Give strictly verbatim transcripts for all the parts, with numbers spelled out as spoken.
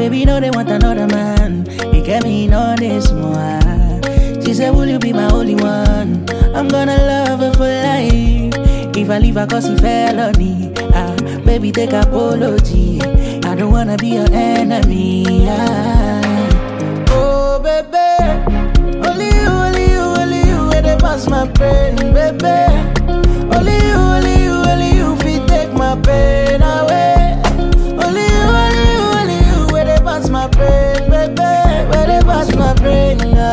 baby know they want another man. He get me know this more. She said, will you be my only one? I'm gonna love her for life. If I leave her cause he felony, ah, baby take apology. I don't wanna be your enemy, ah. Oh baby, only you, only you, only you, where they pass my pain, baby. Only you, only you, only you, fit take my pain away. Only you, only you, only you, where they pass my pain, baby. Where they pass my pain,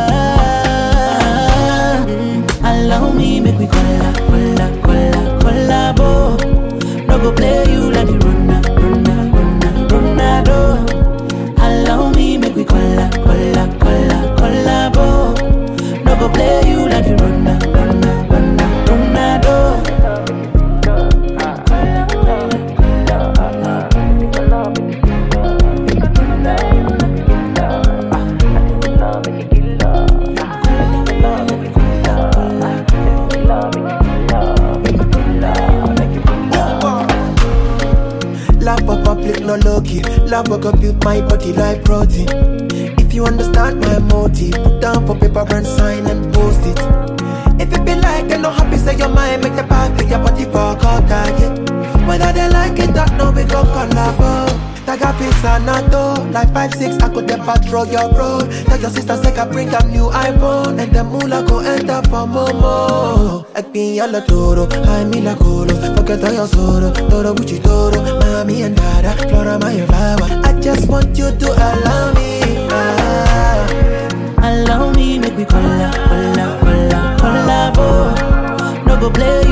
ah. mm, Allow me, make we colla, colla, colla, collabo. No go play you like you run, run, run, Ronaldo. Allow me, make we colla, colla, colla, collabo. No go play you like you run, run, run, Ronaldo. Love for public, no low-key. Love for compute my body like protein. If you understand my motive, put down for paper and sign and post it. If it be like they no happy, say your mind, make the back of your body fuck out, yeah. Whether they like it or not, we go collabo. Tag a face and a door. Like five six, I could then patrol your road. Tell your sister, say I bring a new iPhone. And the moolah go enter for Momo. Ek me a la toro, I me la colo. Forget all your sorrow, toro buchi toro. Mami and dada, flora my flower. I just want you to allow me, ah. Allow me, make we colla, colla, colla, collabo. No go play